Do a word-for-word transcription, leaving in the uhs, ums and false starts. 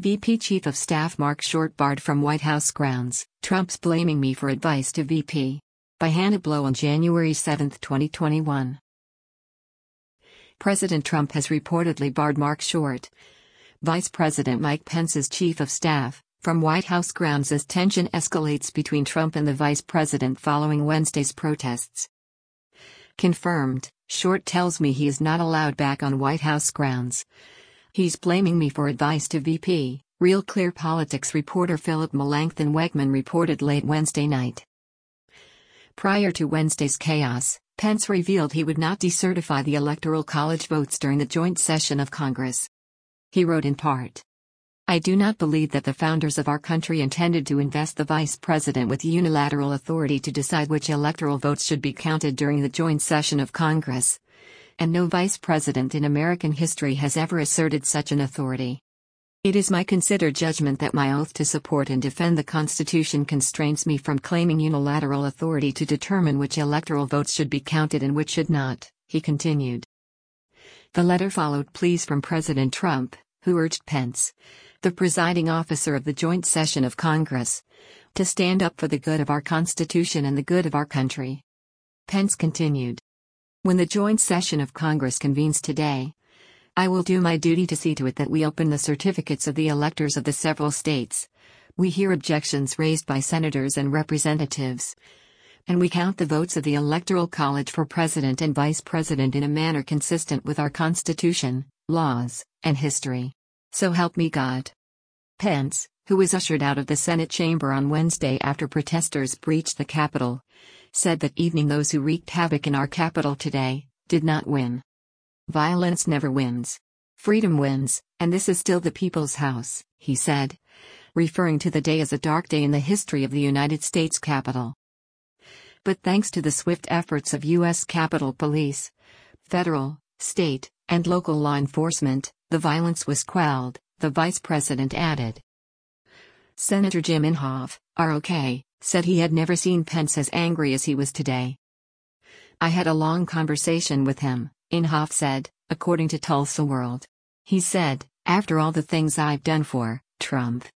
V P Chief of Staff Mark Short barred from White House grounds. Trump's blaming me for advice to V P. By Hannah Blow on January seventh, twenty twenty-one. President Trump has reportedly barred Mark Short, Vice President Mike Pence's chief of staff, from White House grounds as tension escalates between Trump and the vice president following Wednesday's protests. Confirmed, Short tells me he is not allowed back on White House grounds. He's blaming me for advice to V P, Real Clear Politics reporter Philip Melanchthon Wegman reported late Wednesday night. Prior to Wednesday's chaos, Pence revealed he would not decertify the Electoral College votes during the joint session of Congress. He wrote in part, "I do not believe that the founders of our country intended to invest the vice president with unilateral authority to decide which electoral votes should be counted during the joint session of Congress. And no vice president in American history has ever asserted such an authority. It is my considered judgment that my oath to support and defend the Constitution constrains me from claiming unilateral authority to determine which electoral votes should be counted and which should not," he continued. The letter followed pleas from President Trump, who urged Pence, the presiding officer of the joint session of Congress, to stand up for the good of our Constitution and the good of our country. Pence continued, "When the joint session of Congress convenes today, I will do my duty to see to it that we open the certificates of the electors of the several states. We hear objections raised by senators and representatives, and we count the votes of the Electoral College for president and vice president in a manner consistent with our Constitution, laws, and history. So help me God." Pence, who was ushered out of the Senate chamber on Wednesday after protesters breached the Capitol, said that evening those who wreaked havoc in our capital today did not win. "Violence never wins. Freedom wins, and this is still the people's house," he said, referring to the day as a dark day in the history of the United States Capitol. But thanks to the swift efforts of U S Capitol Police, federal, state, and local law enforcement, the violence was quelled, the vice president added. Senator Jim Inhofe, R O K, said he had never seen Pence as angry as he was today. "I had a long conversation with him," Inhofe said, according to Tulsa World. "He said, after all the things I've done for Trump,